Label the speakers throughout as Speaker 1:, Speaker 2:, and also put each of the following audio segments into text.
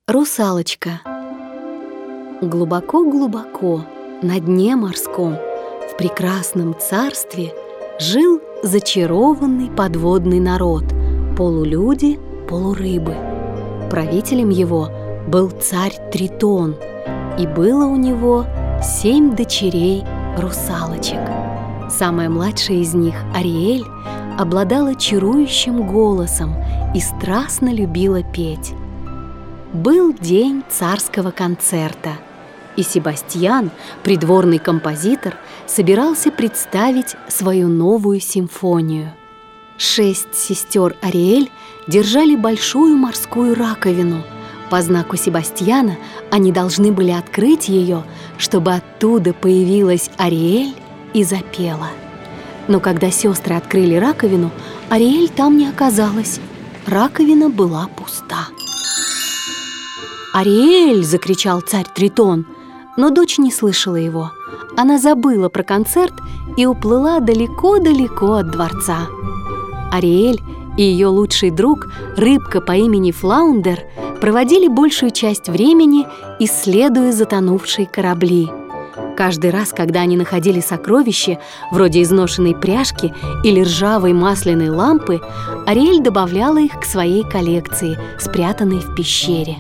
Speaker 1: Русалочка. Глубоко-глубоко на дне морском, в прекрасном царстве, жил зачарованный подводный народ, полулюди, полурыбы. Правителем его был царь Тритон, и было у него 7 дочерей-русалочек. Самая младшая из них, Ариэль, обладала чарующим голосом и страстно любила петь. Был день царского концерта, и Себастьян, придворный композитор, собирался представить свою новую симфонию. 6 сестер Ариэль держали большую морскую раковину. По знаку Себастьяна они должны были открыть ее, чтобы оттуда появилась Ариэль и запела. Но когда сестры открыли раковину, Ариэль там не оказалась. Раковина была пуста. «Ариэль!» – закричал царь Тритон, но дочь не слышала его. Она забыла про концерт и уплыла далеко-далеко от дворца. Ариэль и ее лучший друг, рыбка по имени Флаундер, проводили большую часть времени, исследуя затонувшие корабли. Каждый раз, когда они находили сокровища, вроде изношенной пряжки или ржавой масляной лампы, Ариэль добавляла их к своей коллекции, спрятанной в пещере.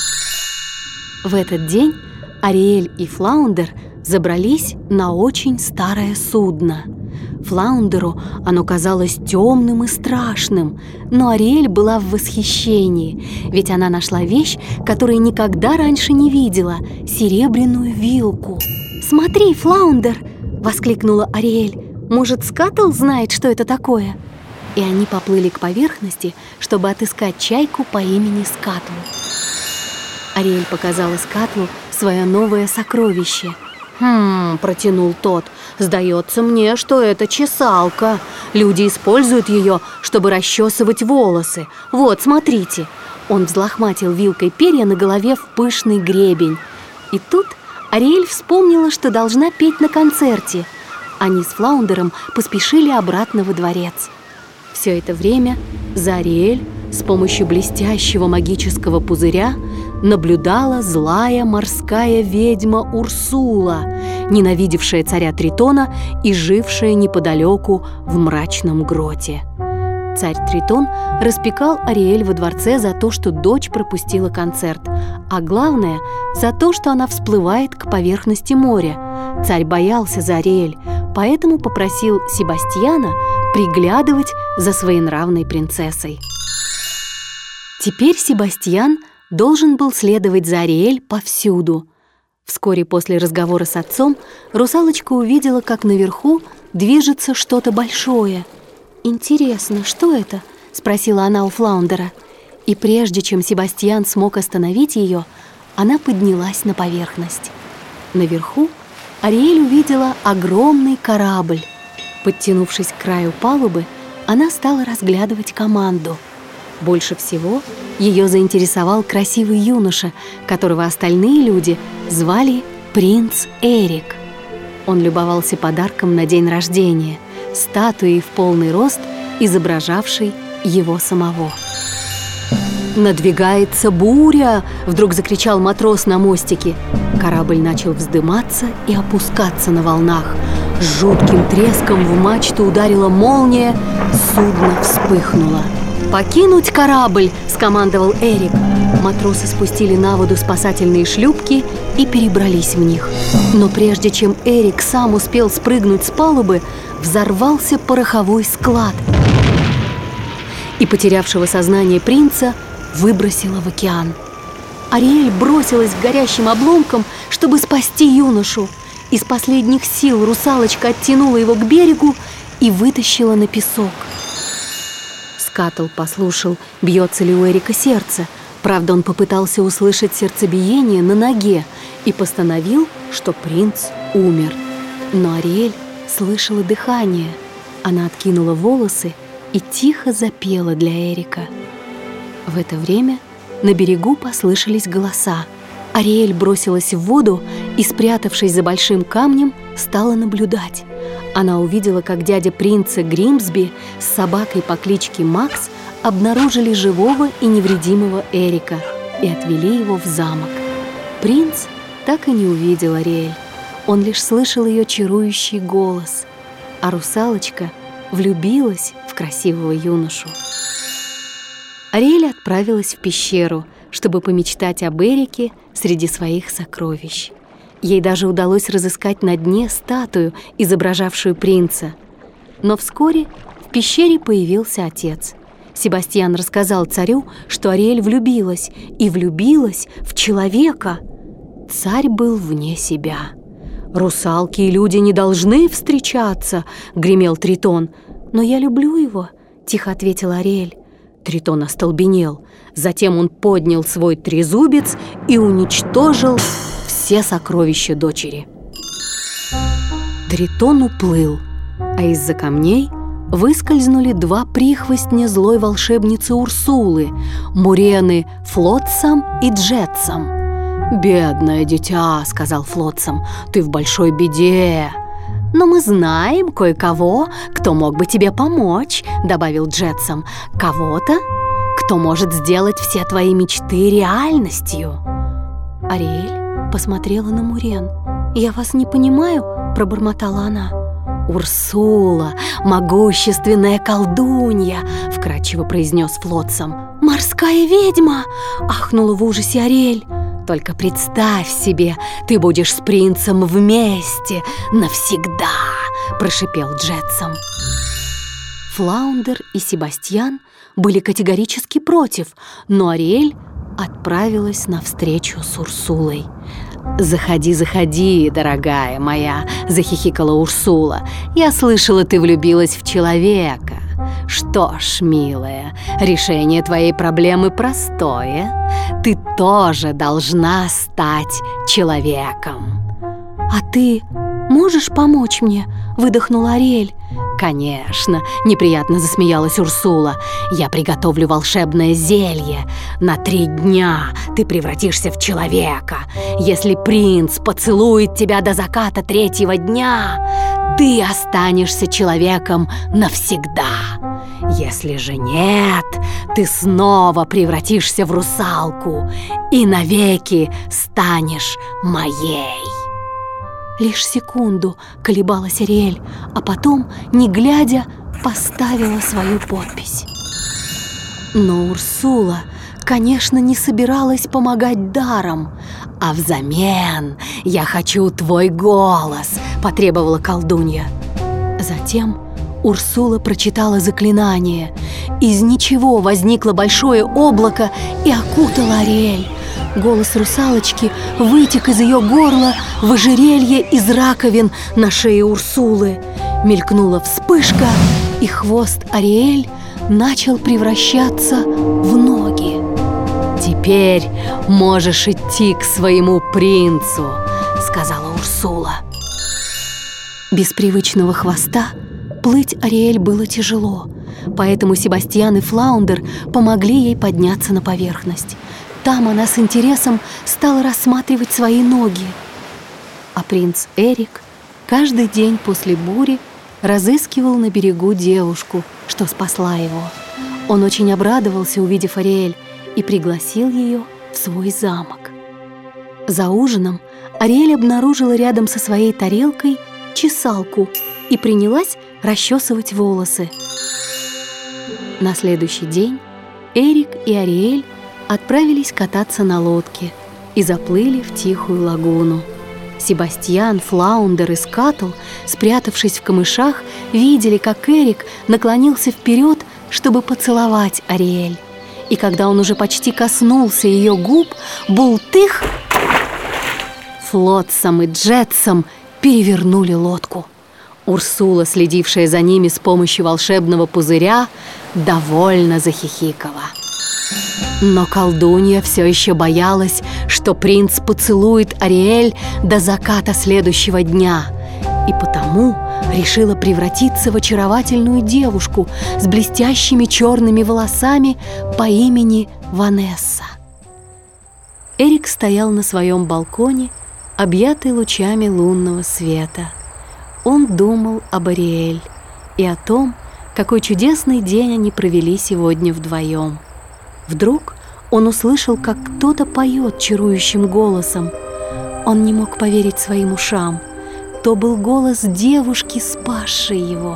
Speaker 1: В этот день Ариэль и Флаундер забрались на очень старое судно. Флаундеру оно казалось темным и страшным, но Ариэль была в восхищении, ведь она нашла вещь, которую никогда раньше не видела – серебряную вилку. «Смотри, Флаундер!» – воскликнула Ариэль. «Может, Скаттл знает, что это такое?» И они поплыли к поверхности, чтобы отыскать чайку по имени Скаттл. Ариэль показала Скаттлу свое новое сокровище. Протянул тот. «Сдается мне, что это чесалка. Люди используют ее, чтобы расчесывать волосы. Вот, смотрите». Он взлохматил вилкой перья на голове в пышный гребень. И тут Ариэль вспомнила, что должна петь на концерте. Они с Флаундером поспешили обратно во дворец. Все это время за Ариэль с помощью блестящего магического пузыря наблюдала злая морская ведьма Урсула, ненавидевшая царя Тритона и жившая неподалеку в мрачном гроте. Царь Тритон распекал Ариэль во дворце за то, что дочь пропустила концерт, а главное – за то, что она всплывает к поверхности моря. Царь боялся за Ариэль, поэтому попросил Себастьяна приглядывать за своенравной принцессой. Теперь Себастьян должен был следовать за Ариэль повсюду. Вскоре после разговора с отцом русалочка увидела, как наверху движется что-то большое. «Интересно, что это?» – спросила она у Флаундера. И прежде чем Себастьян смог остановить ее, она поднялась на поверхность. Наверху Ариэль увидела огромный корабль. Подтянувшись к краю палубы, она стала разглядывать команду. Больше всего ее заинтересовал красивый юноша, которого остальные люди звали принц Эрик. Он любовался подарком на день рождения – статуей в полный рост, изображавшей его самого. «Надвигается буря!» – вдруг закричал матрос на мостике. Корабль начал вздыматься и опускаться на волнах. С жутким треском в мачту ударила молния, судно вспыхнуло. «Покинуть корабль!» – скомандовал Эрик. Матросы спустили на воду спасательные шлюпки и перебрались в них. Но прежде чем Эрик сам успел спрыгнуть с палубы, взорвался пороховой склад. И потерявшего сознание принца выбросило в океан. Ариэль бросилась к горящим обломкам, чтобы спасти юношу. Из последних сил русалочка оттянула его к берегу и вытащила на песок. Скаттл послушал, бьется ли у Эрика сердце. Правда, он попытался услышать сердцебиение на ноге и постановил, что принц умер. Но Ариэль слышала дыхание. Она откинула волосы и тихо запела для Эрика. В это время на берегу послышались голоса. Ариэль бросилась в воду и, спрятавшись за большим камнем, стала наблюдать. Она увидела, как дядя принца Гримсби с собакой по кличке Макс обнаружили живого и невредимого Эрика. и отвели его в замок. Принц так и не увидел Ариэль. Он лишь слышал ее чарующий голос, а русалочка влюбилась в красивого юношу. Ариэль отправилась в пещеру, чтобы помечтать об Эрике среди своих сокровищ. Ей даже удалось разыскать на дне статую, изображавшую принца. Но вскоре в пещере появился отец. Себастьян рассказал царю, что Ариэль влюбилась, и влюбилась в человека. Царь был вне себя. «Русалки и люди не должны встречаться», — гремел Тритон. «Но я люблю его», — тихо ответила Ариэль. Тритон остолбенел. Затем он поднял свой трезубец и уничтожил все сокровища дочери. Тритон уплыл, а из-за камней выскользнули два прихвостня злой волшебницы Урсулы, Мурены Флотсам и Джетсам. «Бедное дитя», — сказал Флотсам, — «ты в большой беде». «Но мы знаем кое-кого, кто мог бы тебе помочь», — добавил Джетсам. «Кого-то, кто может сделать все твои мечты реальностью». Ариэль посмотрела на Мурен. «Я вас не понимаю», — пробормотала она. «Урсула, могущественная колдунья», — вкрадчиво произнес Флотсам. «Морская ведьма!» — ахнула в ужасе Ариэль. «Только представь себе, ты будешь с принцем вместе навсегда!» – прошипел Джетсам. Флаундер и Себастьян были категорически против, но Ариэль отправилась навстречу с Урсулой. «Заходи, заходи, дорогая моя!» – захихикала Урсула. «Я слышала, ты влюбилась в человека. Что ж, милая, решение твоей проблемы простое. Ты тоже должна стать человеком». «А ты можешь помочь мне?» – выдохнула Ариэль. «Конечно!» – неприятно засмеялась Урсула. «Я приготовлю волшебное зелье. На 3 дня ты превратишься в человека. Если принц поцелует тебя до заката 3-го дня, ты останешься человеком навсегда. Если же нет, ты снова превратишься в русалку и навеки станешь моей». Лишь секунду колебалась Ариэль, а потом, не глядя, поставила свою подпись. Но Урсула, конечно, не собиралась помогать даром. «А взамен я хочу твой голос», – потребовала колдунья. Затем Урсула прочитала заклинание. Из ничего возникло большое облако и окутало Ариэль. Голос русалочки вытек из ее горла в ожерелье из раковин на шее Урсулы. Мелькнула вспышка, и хвост Ариэль начал превращаться в ноги. «Теперь можешь идти к своему принцу», — сказала Урсула. Без привычного хвоста плыть Ариэль было тяжело, поэтому Себастьян и Флаундер помогли ей подняться на поверхность. Там она с интересом стала рассматривать свои ноги. А принц Эрик каждый день после бури разыскивал на берегу девушку, что спасла его. Он очень обрадовался, увидев Ариэль, и пригласил ее в свой замок. За ужином Ариэль обнаружила рядом со своей тарелкой чесалку и принялась расчесывать волосы. На следующий день Эрик и Ариэль отправились кататься на лодке и заплыли в тихую лагуну. Себастьян, Флаундер и Скатл, спрятавшись в камышах, видели, как Эрик наклонился вперед, чтобы поцеловать Ариэль. И когда он уже почти коснулся ее губ, бултых! Флотсам и Джетсам перевернули лодку. Урсула, следившая за ними с помощью волшебного пузыря, довольно захихикала. Но колдунья все еще боялась, что принц поцелует Ариэль до заката следующего дня, и потому решила превратиться в очаровательную девушку с блестящими черными волосами по имени Ванесса. Эрик стоял на своем балконе, объятый лучами лунного света. Он думал об Ариэль и о том, какой чудесный день они провели сегодня вдвоем. Вдруг Он услышал, как кто-то поет чарующим голосом. Он не мог поверить своим ушам. То был голос девушки, спасшей его.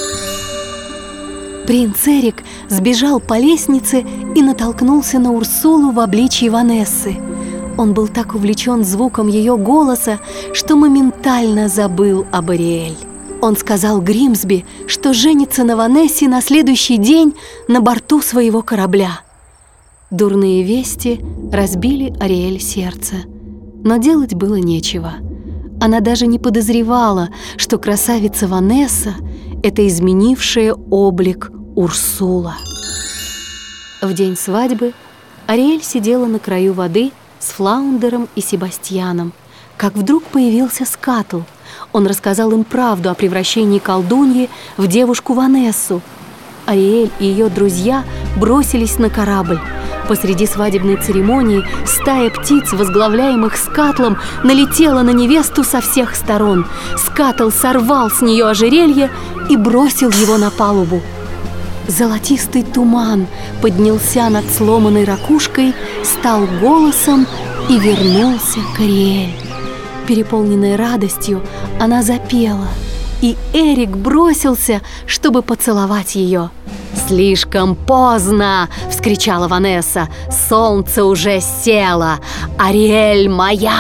Speaker 1: Принц Эрик сбежал по лестнице и натолкнулся на Урсулу в обличье Ванессы. Он был так увлечен звуком ее голоса, что моментально забыл об Ариэль. Он сказал Гримсби, что женится на Ванессе на следующий день на борту своего корабля. Дурные вести разбили Ариэль сердце, но делать было нечего. Она даже не подозревала, что красавица Ванесса — это изменившая облик Урсула. В день свадьбы Ариэль сидела на краю воды с Флаундером и Себастьяном, как вдруг появился Скатл. Он рассказал им правду о превращении колдуньи в девушку Ванессу. Ариэль и ее друзья бросились на корабль. Посреди свадебной церемонии стая птиц, возглавляемых Скатлом, налетела на невесту со всех сторон. Скатл сорвал с нее ожерелье и бросил его на палубу. Золотистый туман поднялся над сломанной ракушкой, стал голосом и вернулся к Ариэль. Переполненная радостью, она запела, и Эрик бросился, чтобы поцеловать ее. «Слишком поздно!» — вскричала Ванесса. «Солнце уже село! Ариэль моя!»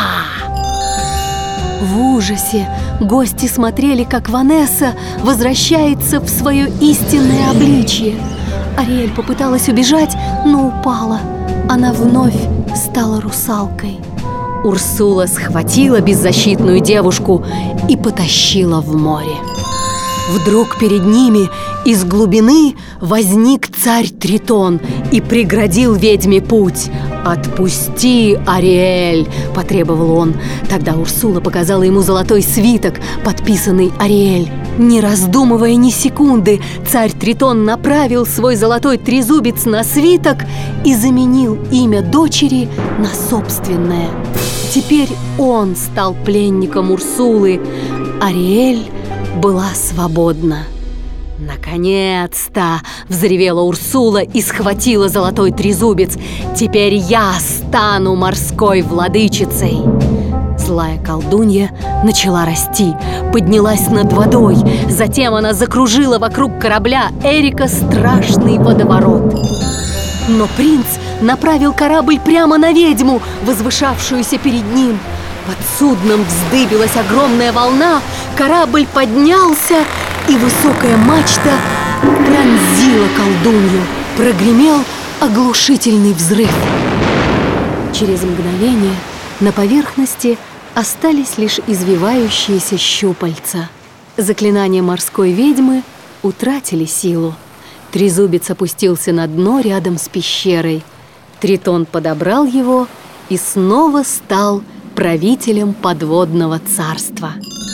Speaker 1: В ужасе гости смотрели, как Ванесса возвращается в свое истинное обличье. Ариэль попыталась убежать, но упала. Она вновь стала русалкой. Урсула схватила беззащитную девушку и потащила в море. Вдруг перед ними из глубины возник царь Тритон и преградил ведьме путь. «Отпусти, Ариэль!» – потребовал он. Тогда Урсула показала ему золотой свиток, подписанный Ариэль. Не раздумывая ни секунды, царь Тритон направил свой золотой трезубец на свиток и заменил имя дочери на собственное. Теперь он стал пленником Урсулы. Ариэль была свободна. «Наконец-то!» – взревела Урсула и схватила золотой трезубец. «Теперь я стану морской владычицей!» Злая колдунья начала расти, поднялась над водой. Затем она закружила вокруг корабля Эрика страшный водоворот. Но принц направил корабль прямо на ведьму, возвышавшуюся перед ним. Под судном вздыбилась огромная волна, корабль поднялся, и высокая мачта пронзила колдунью. Прогремел оглушительный взрыв. Через мгновение на поверхности остались лишь извивающиеся щупальца. Заклинания морской ведьмы утратили силу. Трезубец опустился на дно рядом с пещерой. Тритон подобрал его и снова стал правителем подводного царства.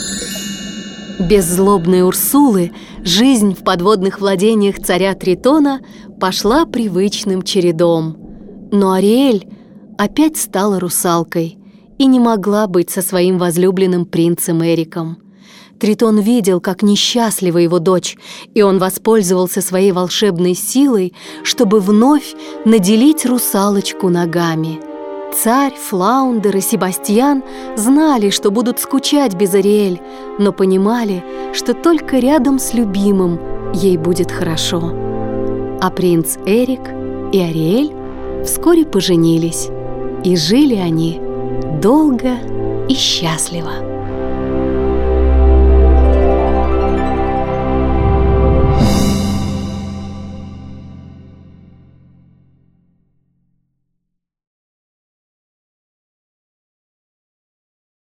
Speaker 1: Без злобной Урсулы жизнь в подводных владениях царя Тритона пошла привычным чередом. Но Ариэль опять стала русалкой и не могла быть со своим возлюбленным принцем Эриком. Тритон видел, как несчастлива его дочь, и он воспользовался своей волшебной силой, чтобы вновь наделить русалочку ногами. Царь, Флаундер и Себастьян знали, что будут скучать без Ариэль, но понимали, что только рядом с любимым ей будет хорошо. А принц Эрик и Ариэль вскоре поженились, и жили они долго и счастливо.